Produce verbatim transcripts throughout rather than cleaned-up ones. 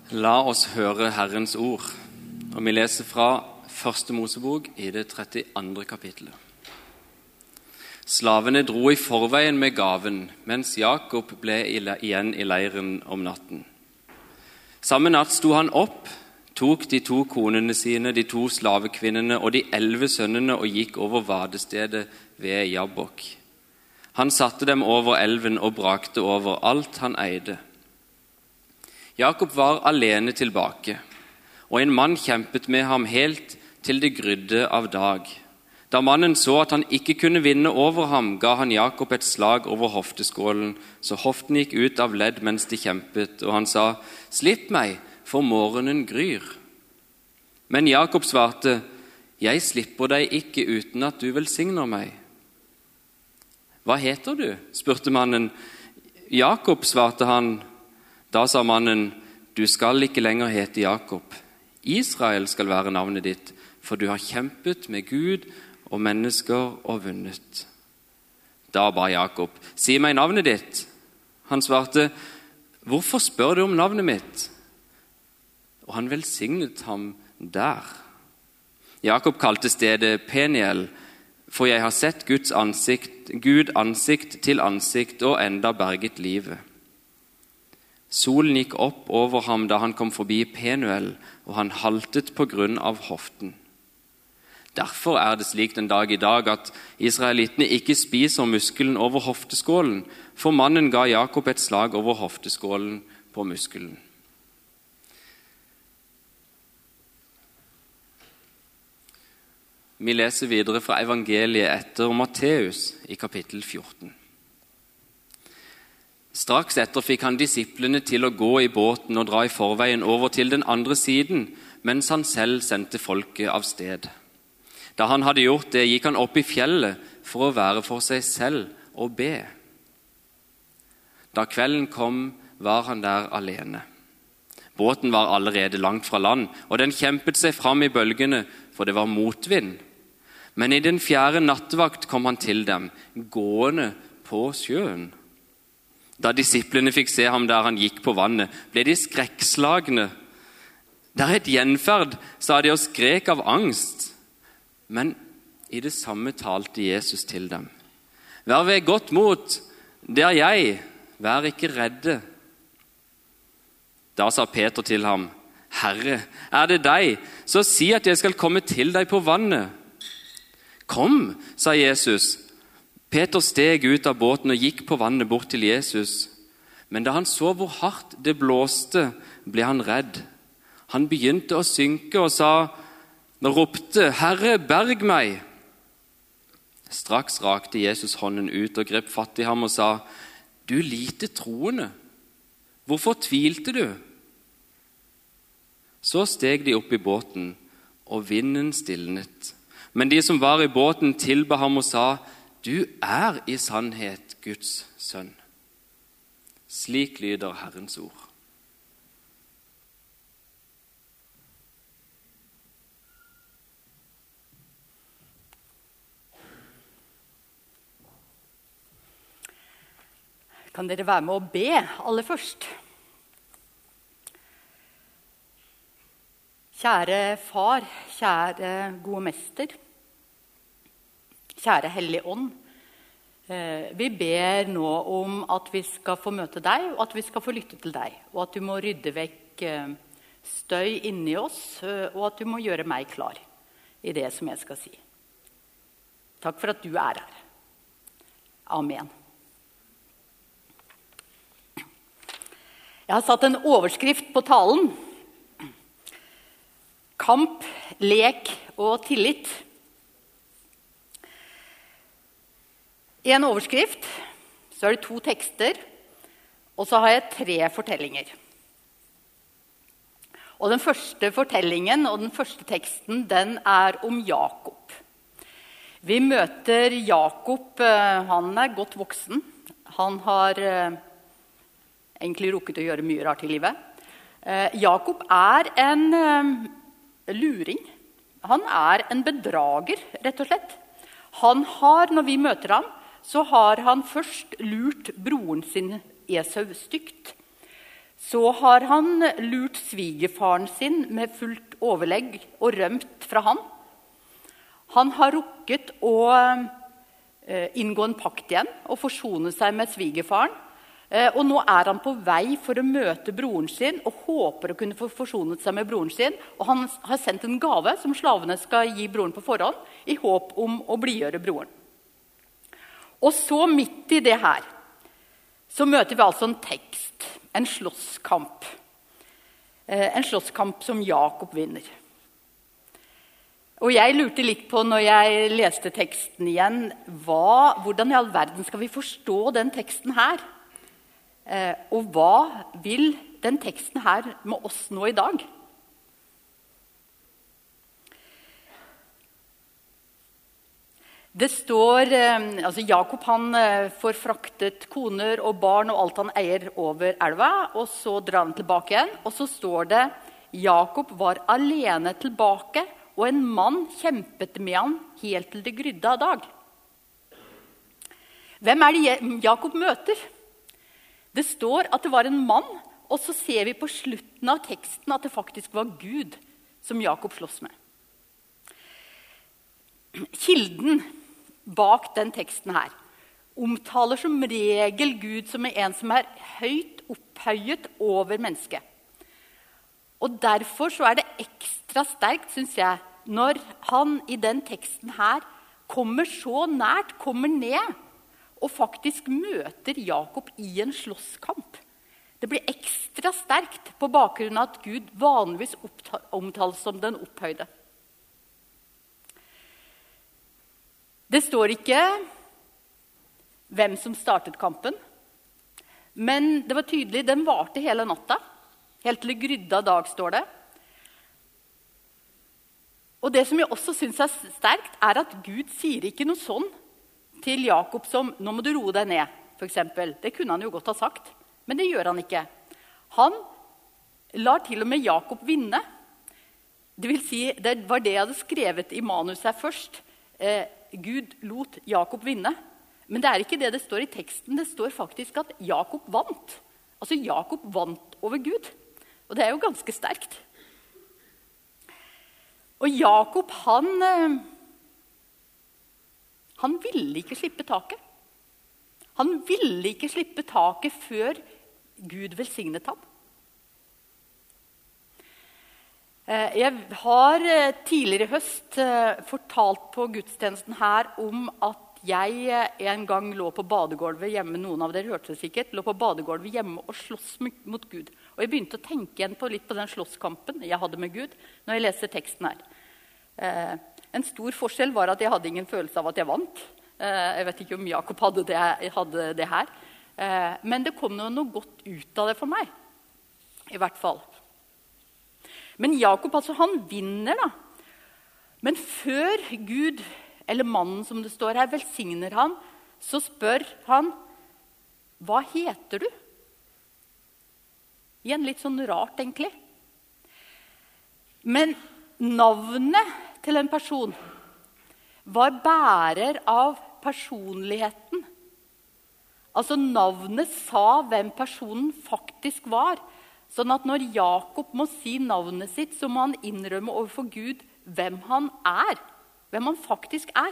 La oss høre Herrens ord, og vi leser fra Første Mosebok i det trettiandre kapittelet. Slavene dro i forveien med gaven, mens Jakob ble igjen i leiren om natten. Samme natt sto han opp, tok de to konene sine, de to slavekvinnene og de elleve sønnene og gikk over vadestedet ved Jabbok. Han satte dem over elven og brakte over alt han eide. Jakob var alene tilbake, og en mann kjempet med ham helt til det grydde av dag. Da mannen så at han ikke kunne vinne over ham, ga han Jakob et slag over hofteskålen, så hoften gikk ut av ledd mens de kjempet, og han sa, «Slipp meg, for morgenen gryr.» Men Jakob svarte, «Jeg slipper deg ikke uten at du velsigner meg.» «Hva heter du?» spurte mannen. «Jakob», svarte han. Da sa mannen, «Du skal ikke lenger hete Jakob. Israel skal være navnet ditt, for du har kjempet med Gud og mennesker og vunnet.» Da ba Jakob, «Si meg navnet ditt.» Han svarte, «Hvorfor spør du om navnet mitt?» Og han velsignet ham der. Jakob kalte stedet Peniel, for jeg har sett Guds ansikt, Gud ansikt til ansikt og enda berget livet. Solen gikk opp over ham da han kom forbi Penuel, og han haltet på grunn av hoften. Derfor er det slik den dag i dag at israelittene ikke spiser muskelen over hofteskålen, for mannen ga Jakob et slag over hofteskålen på muskelen. Vi leser videre fra evangeliet etter Matteus i kapittel fjorten. Straks etter fikk han disiplene til å gå i båten og dra i forveien over til den andre siden, mens han selv sendte folket av sted. Da han hadde gjort det, gikk han opp i fjellet for å være for seg selv og be. Da kvelden kom, var han der alene. Båten var allerede langt fra land, og den kjempet seg fram i bølgene, for det var motvind. Men i den fjerde nattevakt kom han til dem, gående på sjøen. Da disiplene fikk se ham der han gikk på vannet, ble de skrekkslagne. «Det er et gjenferd», sa de og skrek av angst. Men i det samme talte Jesus til dem. «Vær ved godt mot, det er jeg, vær ikke redde.» Da sa Peter til ham, «Herre, er det deg, så si at jeg skal komme til deg på vannet.» «Kom», sa Jesus. Peter steg ut av båten og gikk på vannet bort til Jesus. Men da han så hvor hardt det blåste, ble han redd. Han begynte å synke og sa, og ropte, «Herre, berg meg!» Straks rakte Jesus hånden ut og grep fatt i ham og sa, «Du lite troende, hvorfor tvilte du?» Så steg de opp i båten, og vinden stilnet. Men de som var i båten tilba ham og sa, «Du er i sannhet Guds sønn.» Slik lyder Herrens ord. Kan dere være med å be aller først? Kjære far, kjære gode mester, kjære Hellige Ånd, vi ber nå om at vi skal få møte deg, og at vi skal få lytte til deg, og at du må rydde vekk støy inni oss, og at du må gjøre meg klar i det som jeg skal si. Takk for at du er her. Amen. Jeg har satt en overskrift på talen. Kamp, lek og tillit. I en overskrift så er det to tekster, og så har jeg tre fortellinger. Og den første fortellingen og den første teksten, den er om Jakob. Vi møter Jakob, han er godt voksen. Han har egentlig rukket å gjøre mye rart i livet. Jakob er en luring. Han er en bedrager, rett og slett. Han har, når vi møter ham, så har han først lurt broren sin Esau stygt. så har han lurt svigerfaren sin med fullt overlegg og rømt fra han. Han har rukket å eh, inngå en pakt igjen og forsone seg med svigerfaren. Eh, og nå er han på vei for å møte broren sin og håper å kunne få forsonet seg med broren sin. Og han har sendt en gave som slavene skal gi broren på forhånd, i håp om å blidgjøre broren. Og så midt i det her, så møter vi altså en tekst, en slåsskamp. Eh, en slåsskamp som Jakob vinner. Og jeg lurte litt på, når jeg leste teksten igjen, hva, hvordan i all verden skal vi forstå den teksten her? Eh, og hva vil den teksten her med oss nå i dag? Det står, altså Jakob han får fraktet koner og barn og alt han eier over elva, og så drar han tilbake igjen. Og så står det, Jakob var alene tilbake, og en mann kjempet med han helt til det grydde av dag. Hvem er det Jakob møter? Det står at det var en mann, og så ser vi på slutten av teksten at det faktisk var Gud som Jakob slåss med. Kilden bak den teksten her omtaler som regel Gud som en som er høyt opphøyet over mennesket. Og derfor så er det ekstra sterkt, synes jeg, når han i den teksten her kommer så nært, kommer ned, og faktisk møter Jakob i en slåsskamp. Det blir ekstra sterkt på bakgrunn av at Gud vanligvis omtales som den opphøyde. Det står ikke hvem som startet kampen, men det var tydelig, den varte hele natta. Helt til det grydde av dag, står det. Og det som jeg også synes er sterkt, er at Gud sier ikke noe sånn til Jakob som, nå må du roe deg ned, for eksempel. Det kunne han jo godt ha sagt, men det gjør han ikke. Han lar til og med Jakob vinne. Det vil si, det var det jeg hadde skrevet i manus her først. Eh, Gud lot Jakob vinne. Men det er ikke det det står i teksten. Det står faktisk at Jakob vant. Altså Jakob vant over Gud. Og det er jo ganske sterkt. Og Jakob, han, han ville ikke slippe taket. Han ville ikke slippe taket før Gud velsignet ham. Jeg har tidligere i høst fortalt på gudstjenesten her om at jeg en gang lå på badegolvet hjemme, noen av dere hørte det sikkert, lå på badegolvet hjemme og slåss mot Gud. Og jeg begynte å tenke igjen på litt på den slåsskampen jeg hadde med Gud når jeg leser teksten her. En stor forskjell var at jeg hadde ingen følelse av at jeg vant. Jeg vet ikke om Jakob hadde det, hadde det her. Men det kom noe godt ut av det for meg, i hvert fall. Men Jakob, altså, han vinner da. Men før Gud, eller mannen som det står her, velsigner han, så spør han, hva heter du? Igjen litt sånn rart, egentlig. Men navnet til en person var bærer av personligheten. Altså navnet sa hvem personen faktisk var. Sånn at når Jakob må si navnet sitt, så må han innrømme overfor Gud hvem han er. Hvem han faktisk er.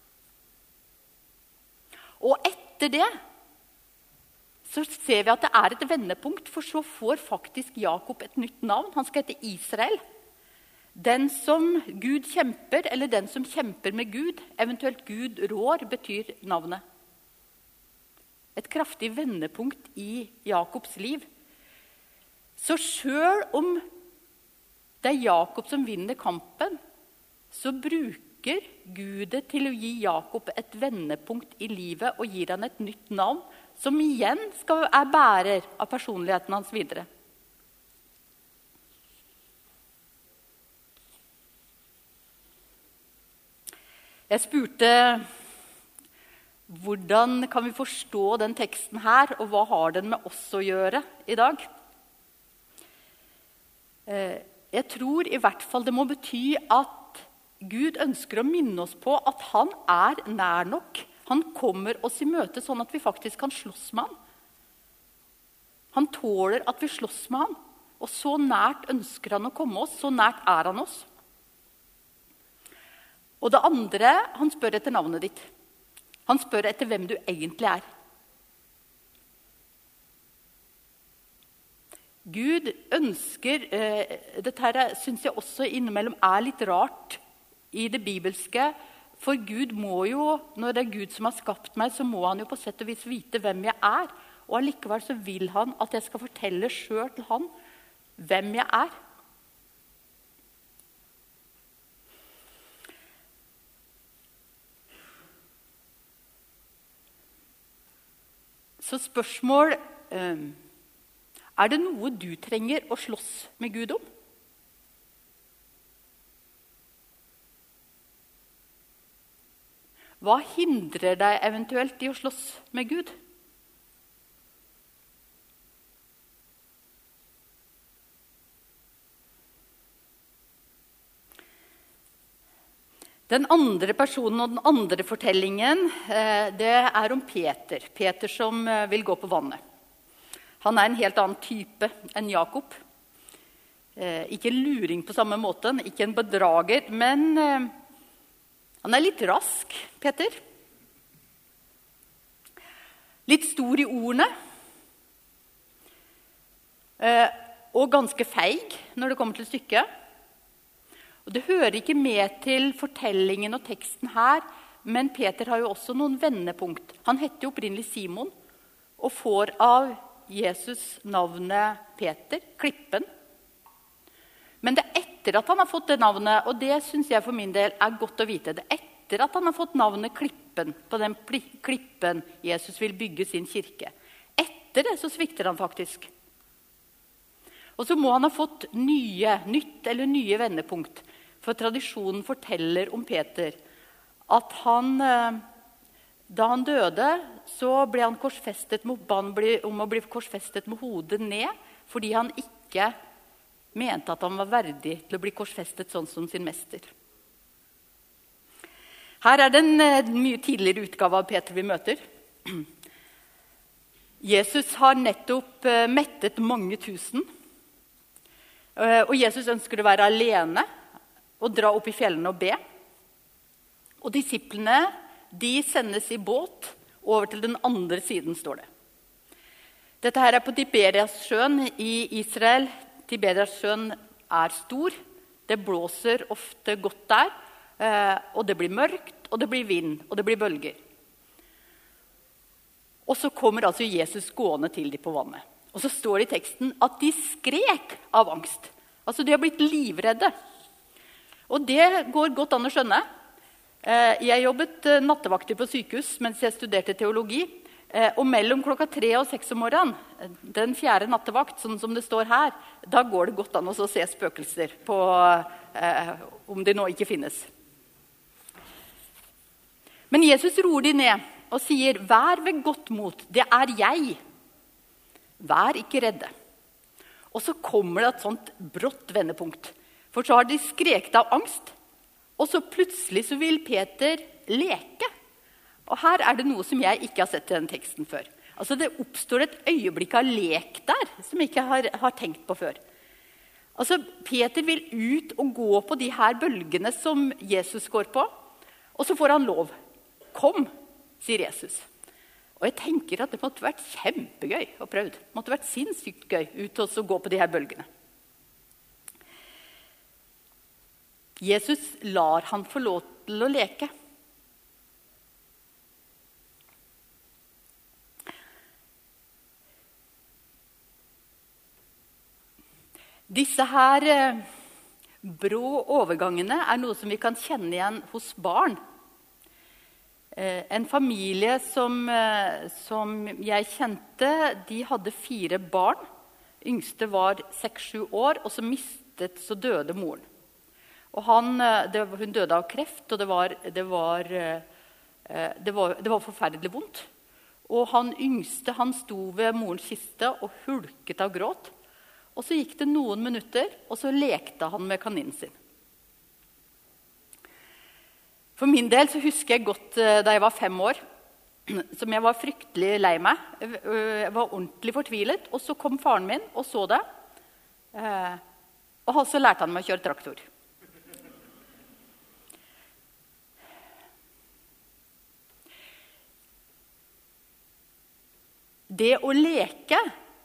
Og etter det så ser vi at det er et vendepunkt, for så får faktisk Jakob et nytt navn. Han skal hete Israel. Den som Gud kjemper, eller den som kjemper med Gud, eventuelt Gud rår, betyr navnet. Et kraftig vendepunkt i Jakobs liv. Så selv om det er Jakob som vinner kampen, så bruker Gud det til å gi Jakob et vendepunkt i livet og gir han et nytt navn, som igjen skal er bærer av personligheten hans videre. Jeg spurte, hvordan kan vi forstå den teksten her, og hva har den med oss å gjøre i dag? Jeg tror i hvert fall det må bety at Gud ønsker å minne oss på at han er nær nok. Han kommer oss i møte sånn at vi faktisk kan slåss med han. Han tåler at vi slåss med han. Og så nært ønsker han å komme oss, så nært er han oss. Og det andre, han spør etter navnet ditt. Han spør etter hvem du egentlig er. Gud ønsker, eh, dette her synes jeg også innimellom er litt rart i det bibelske, for Gud må jo, når det er Gud som har skapt meg, så må han jo på sett og vis vite hvem jeg er. Og allikevel så vil han at jeg skal fortelle selv til han hvem jeg er. Så spørsmål, er det noe du trenger å slåss med Gud om? Hva hindrer deg eventuelt i å slåss med Gud? Den andre personen og den andre fortellingen, det er om Peter. Peter som vil gå på vannet. Han er en helt annen type enn Jakob. Ikke en luring på samme måte, ikke en bedrager, men han er litt rask, Peter. Litt stor i ordene. Og ganske feig når det kommer til stykket. Og det hører ikke med til fortellingen og teksten her, men Peter har jo også noen vendepunkt. Han heter jo opprinnelig Simon, og får av Jesus navnet Peter, Klippen. Men det er etter at han har fått det navnet, og det synes jeg for min del er godt å vite. Det er etter at han har fått navnet Klippen, på den klippen Jesus vil bygge sin kirke. Etter det så svikter han faktisk. Og så må han ha fått nye, nytt eller nye vendepunkt. For tradisjonen forteller om Peter at han, da han døde, så ble han korsfestet med, om å bli korsfestet med hodet ned, fordi han ikke mente at han var verdig til å bli korsfestet sånn som sin mester. Her er det en mye tidligere utgave av Peter vi møter. Jesus har nettopp mettet mange tusen, og Jesus ønsker å være alene og dra opp i fjellene og be. Og disiplene, de sendes i båt over til den andre siden, står det. Dette her er på Tiberiassjøen i Israel. Tiberiassjøen er stor, det blåser ofte godt der, og det blir mørkt, og det blir vind, og det blir bølger. Og så kommer altså Jesus gående til dem på vannet. Og så står det i teksten at de skrek av angst. Altså de har blitt livredde. Og det går godt an å skjønne. Jeg jobbet nattevakter på sykehus mens jeg studerte teologi. Og mellom klokka tre og seks om morgenen, den fjerde nattevakt, sånn som det står her, da går det godt an å se spøkelser på eh, om de nå ikke finnes. Men Jesus roer de ned og sier, vær ved godt mot, det er jeg. Vær ikke redde. Og så kommer det et sånt brått vendepunkt. For så har de skreket av angst, og så plutselig så vil Peter leke. Og her er det noe som jeg ikke har sett i den teksten før. Altså det oppstår et øyeblikk av lek der, som jeg ikke har, har tenkt på før. Altså Peter vil ut og gå på de her bølgene som Jesus går på, og så får han lov. Kom, sier Jesus. Og jeg tenker at det måtte vært kjempegøy å prøve. Det måtte vært sinnssykt gøy ut og gå på de her bølgene. Jesus lar han få lov til å leke. Disse her eh, brå overgangene er noe som vi kan kjenne igjen hos barn. Eh, en familie som, eh, som jeg kjente, de hadde fire barn. Yngste var seks-sju år, og så mistet, så døde moren. Og han, det, hun døde av kreft, og det var, det, var, det, var, det var forferdelig vondt. Og han yngste, han sto ved morens kiste og hulket av gråt. Og så gikk det noen minutter, og så lekte han med kaninen sin. For min del så husker jeg godt da jeg var fem år. som jeg var fryktelig lei meg. Jeg var ordentlig fortvilet. Og så kom faren min og så det. Og så lærte han meg å kjøre traktor. Det å leke,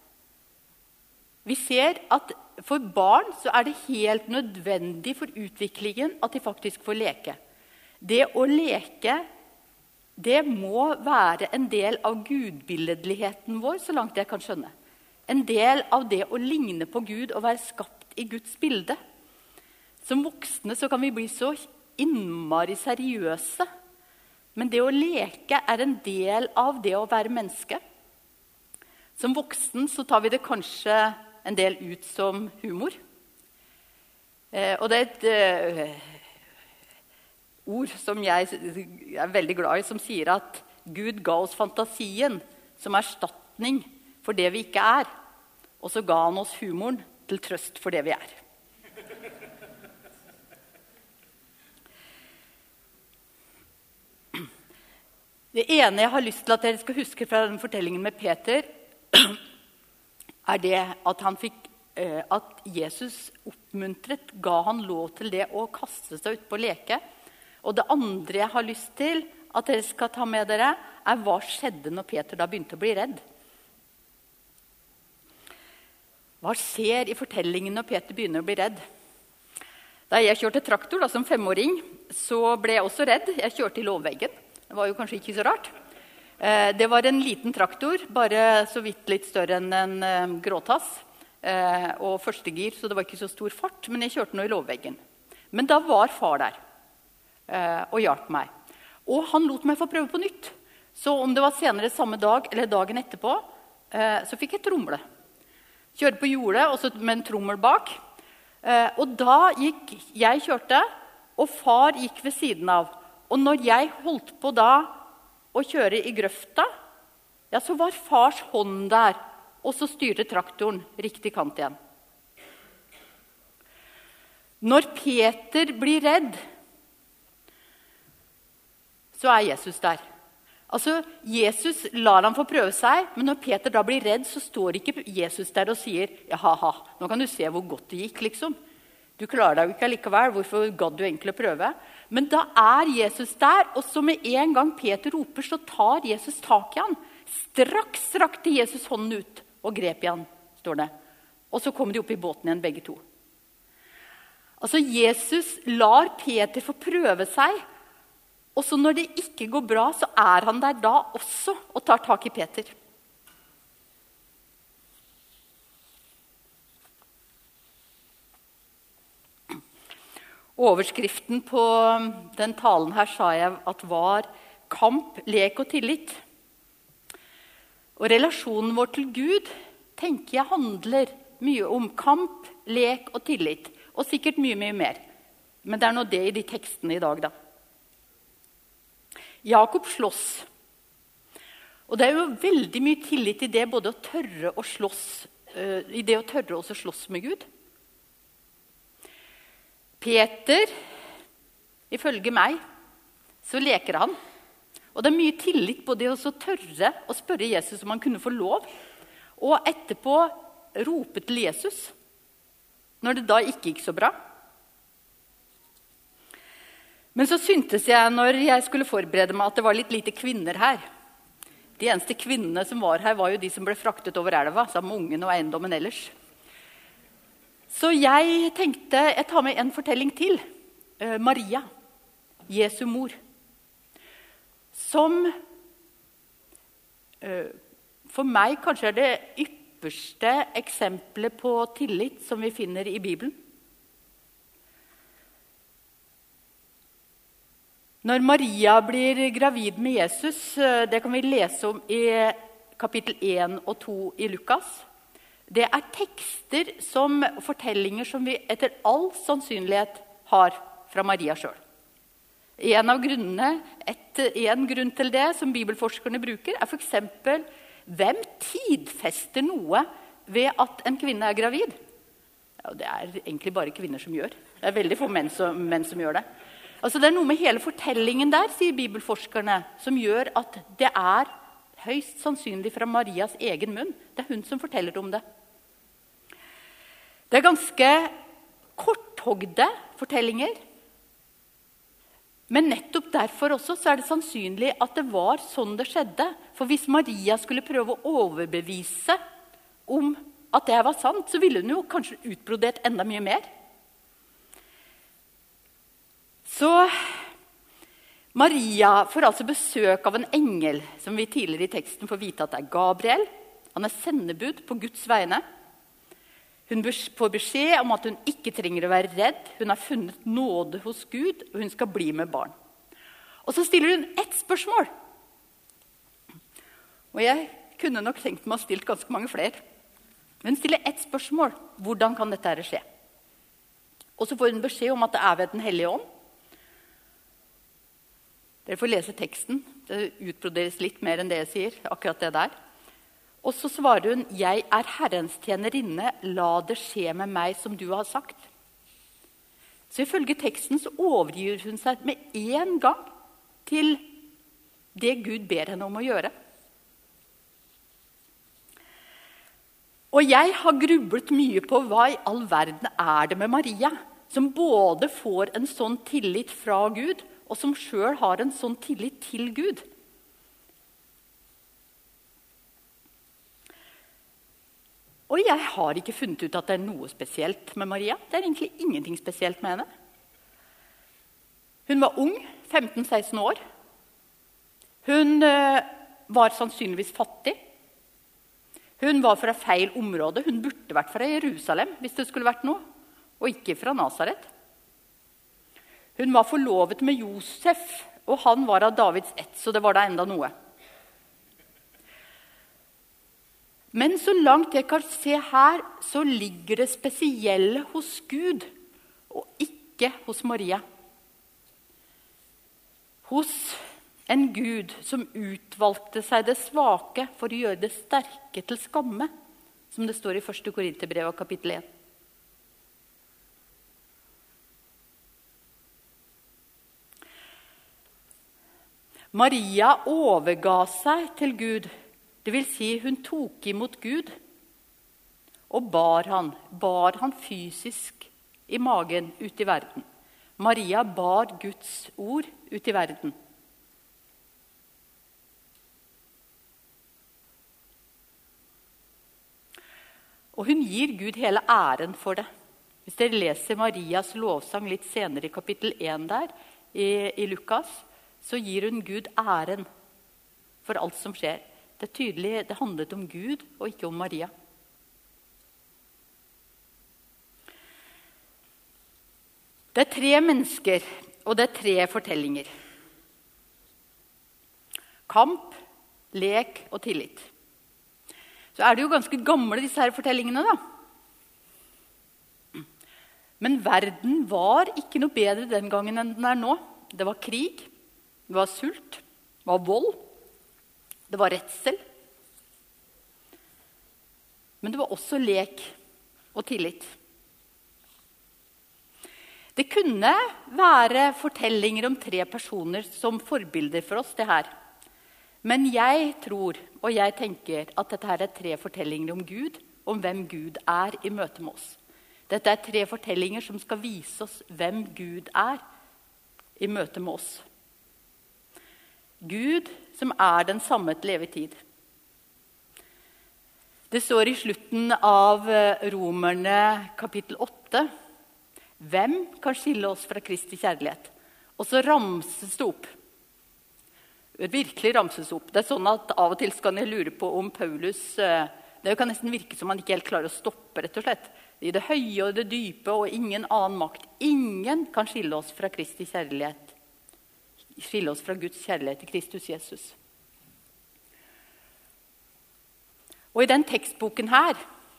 vi ser at for barn så er det helt nødvendig for utviklingen at de faktisk får leke. Det å leke, det må være en del av gudbilledligheten vår, så langt jeg kan skjønne. En del av det å ligne på Gud og være skapt i Guds bilde. Som voksne så kan vi bli så innmari seriøse, men det å leke er en del av det å være menneske. Som voksen så tar vi det kanskje en del ut som humor. Eh, og det er et eh, ord som jeg er veldig glad i, som sier at Gud ga oss fantasien som erstatning for det vi ikke er. Og så ga han oss humoren til trøst for det vi er. Det ene jeg har lyst til at dere skal huske fra den fortellingen med Peter, er det at, han fikk, at Jesus oppmuntret, ga han lov til det å kaste seg ut på leke. Og det andre jeg har lyst til at dere skal ta med dere, er hva skjedde når Peter da begynte å bli redd. Hva skjer i fortellingen når Peter begynner å bli redd? Da jeg kjørte traktor da, som femåring, så ble jeg også redd. Jeg kjørte i låvveggen. Det var jo kanskje ikke så rart. Det var en liten traktor, bare så vidt litt større enn en gråtass, og første gir, så det var ikke så stor fart, men jeg kjørte nå i låvveggen. Men da var far der, og hjalp meg. Og han lot meg få prøve på nytt. Så om det var senere samme dag, eller dagen etterpå, så fikk jeg tromle. Kjørte på jordet, og så med en trommel bak. Og da gikk, jeg kjørte, og far gikk ved siden av. Og når jeg holdt på da, å kjøre i grøfta, ja, så var fars hånd der, og så styrte traktoren riktig kant igjen. Når Peter blir redd, så er Jesus der. Altså, Jesus lar han få prøve seg, men når Peter da blir redd, så står ikke Jesus der og sier, ja, ha, nå kan du se hvor godt det gikk, liksom. Du klarer deg jo ikke likevel, hvorfor gadd du egentlig prøve? Men da er Jesus der, og så med en gang Peter roper, så tar Jesus tak i han. Straks rakte Jesus hånden ut og grep i han, står det. Og så kom de opp i båten igjen, begge to. Altså, Jesus lar Peter få prøve seg, og så når det ikke går bra, så er han der da også og tar tak i Peter. Overskriften på den talen her sa jeg at var kamp, lek og tillit. Og relasjonen vår til Gud tenker jeg handler mye om kamp, lek og tillit. Og sikkert mye, mye mer. Men det er nå det i de tekstene i dag da. Jakob slåss. Og det er jo veldig mye tillit i det, både å tørre å slåss, uh, i det å tørre også slåss med Gud. Peter, ifølge meg, så leker han. Og det er mye tillit på det å tørre å spørre Jesus om han kunne få lov. Og etterpå rope til Jesus, når det da ikke gikk så bra. Men så syntes jeg, når jeg skulle forberede meg, at det var litt lite kvinner her. De eneste kvinnene som var her, var jo de som ble fraktet over elva, sammen med ungen og eiendommen ellers. Så jeg tenkte, jeg tar med en fortelling til. Eh, Maria, Jesu mor, som eh, for meg kanskje er det ypperste eksempelet på tillit som vi finner i Bibelen. Når Maria blir gravid med Jesus, det kan vi lese om i kapittel én og to i Lukas. Det er tekster som fortellinger som vi etter all sannsynlighet har fra Maria selv. En av grunnene, et, en grunn til det som bibelforskerne bruker, er for eksempel hvem tidfester noe ved at en kvinne er gravid? Ja, det er egentlig bare kvinner som gjør. Det er veldig få menn som, menn som gjør det. Altså, det er noe med hele fortellingen der, sier bibelforskerne, som gjør at det er høyst sannsynlig fra Marias egen munn. Det er hun som forteller om det. Det er ganske korthogde fortellinger. Men nettopp derfor også så er det sannsynlig at det var sånn det skjedde. For hvis Maria skulle prøve å overbevise om at det var sant, så ville hun jo kanskje utbrodert enda mye mer. Så Maria får altså besøk av en engel, som vi tidligere i teksten får vite at det er Gabriel. Han er sendebud på Guds vegne. Hun får beskjed om at hun ikke trenger å være redd. Hun har funnet nåde hos Gud, og hun skal bli med barn. Og så stiller hun ett spørsmål. Og jeg kunne nok tenkt meg å ha stilt ganske mange flere. Hun stiller ett spørsmål. Hvordan kan dette her skje? Og så får hun beskjed om at det er ved den hellige ånd. Dere får lese teksten. Det utbroderes litt mer enn det jeg sier, akkurat det der. Og så svarer hun, jeg er Herrens tjenerinne, la det skje med meg som du har sagt. Så ifølge teksten så overgir hun seg med en gang til det Gud ber henne om å gjøre. Og jeg har grublet mye på hva i all verden er det med Maria, som både får en sånn tillit fra Gud, og som selv har en sånn tillit til Gud. Og jeg har ikke funnet ut at det er noe spesielt med Maria. Det er egentlig ingenting spesielt med henne. Hun var ung, femten seksten år. Hun øh, var sannsynligvis fattig. Hun var fra feil område. Hun burde vært fra Jerusalem, hvis det skulle vært noe, og ikke fra Nazaret. Hun var forlovet med Josef, og han var av Davids ett, så det var da enda noe. Men så langt jeg kan se her, så ligger det spesielle hos Gud, og ikke hos Maria. Hos en Gud som utvalgte seg det svake for å gjøre det sterke til skamme, som det står i første Korinterbrev kapittel én. Maria overga seg til Gud, det vil si hun tok imot Gud, og bar han, bar han fysisk i magen ut i verden. Maria bar Guds ord ut i verden. Og hun gir Gud hele æren for det. Hvis dere leser Marias lovsang litt senere i kapittel én der, i, i Lukas, så gir hun Gud æren for alt som skjer. Det er tydelig, det handlet om Gud og ikke om Maria. Det er tre mennesker, og det er tre fortellinger. Kamp, lek og tillit. Så er det jo ganske gamle disse her fortellingene da. Men verden var ikke noe bedre den gangen enn den er nå. Det var krig, det var sult, det var vold, det var redsel. Men det var også lek og tillit. Det kunne være fortellinger om tre personer som forbilder for oss, det her. Men jeg tror, og jeg tenker, at dette her er tre fortellinger om Gud, om hvem Gud er i møte med oss. Dette er tre fortellinger som skal vise oss hvem Gud er i møte med oss. Gud som er den samme til evig tid. Det står i slutten av Romerne kapittel åtte. Hvem kan skille oss fra Kristi kjærlighet? Og så ramses det opp. Det virkelig ramses opp. Det er sånn at av og til skal jeg lure på om Paulus, det kan nesten virke som han ikke helt klarer å stoppe, rett og slett. I det høye og det dype og ingen annen makt. Ingen kan skille oss fra Kristi kjærlighet. Skille oss fra Guds kjærlighet til Kristus Jesus. Og i den tekstboken her,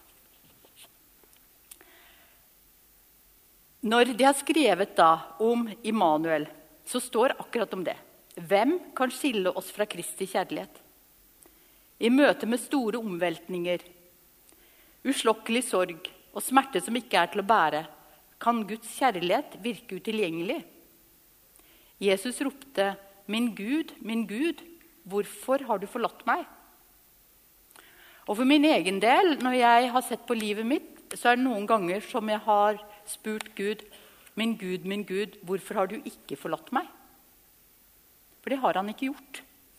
når de har skrevet da om Immanuel, så står akkurat om det. Hvem kan skille oss fra Kristi kjærlighet? I møte med store omveltninger, uslokkelig sorg og smerte som ikke er til å bære, kan Guds kjærlighet virke utilgjengelig. Jesus ropte, «Min Gud, min Gud, hvorfor har du forlatt meg?» Og for min egen del, når jeg har sett på livet mitt, så er det noen ganger som jeg har spurt Gud, «Min Gud, min Gud, hvorfor har du ikke forlatt meg?» For det har han ikke gjort.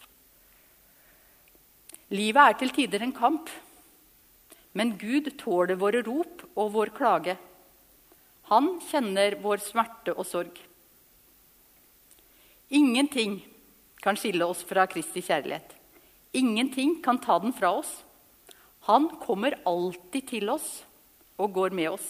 Livet er til tider en kamp, men Gud tåler våre rop og vår klage. Han kjenner vår smerte og sorg. Ingenting kan skille oss fra Kristi kjærlighet. Ingenting kan ta den fra oss. Han kommer alltid til oss og går med oss.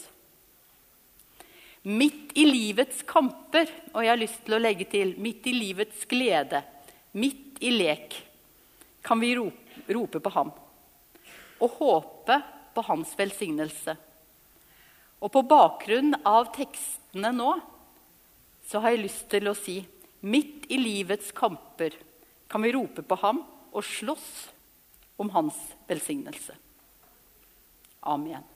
Midt i livets kamper, og jeg har lyst til å legge til, midt i livets glede, midt i lek, kan vi rope, rope på ham og håpe på hans velsignelse. Og på bakgrunn av tekstene nå, så har jeg lyst til å si, midt i livets kamper kan vi rope på ham og slåss om hans velsignelse. Amen.